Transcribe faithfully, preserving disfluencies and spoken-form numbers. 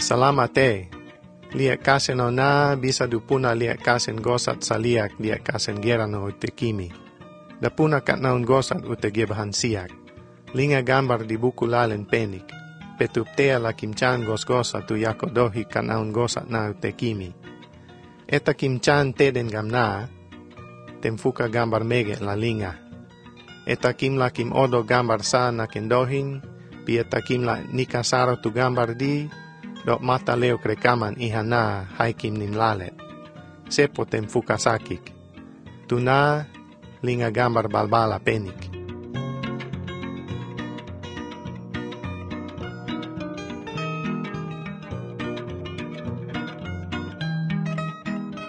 Salamat eh. Liak kasen o na bisa dupuna liak kasen gosat sa liak liak kasen gerano ute kimi. Dapuna kat naun gosat ute gebahan siak. Linga gambar di buku lalen penik. Petuptea la kimchan gos gosat tu yako dohi kat naun gosat na ute kimi. Eta kimchan teden gamna, temfuka gambar mege la linga. Eta kim la kim odo gambar sa na kendohin, pi eta kim la nikasaro tu gambar di, dok mata leo krekaman ihana haikim nin lalet. Sepo tem fukasakik. Tuna linga gambar balbala penik.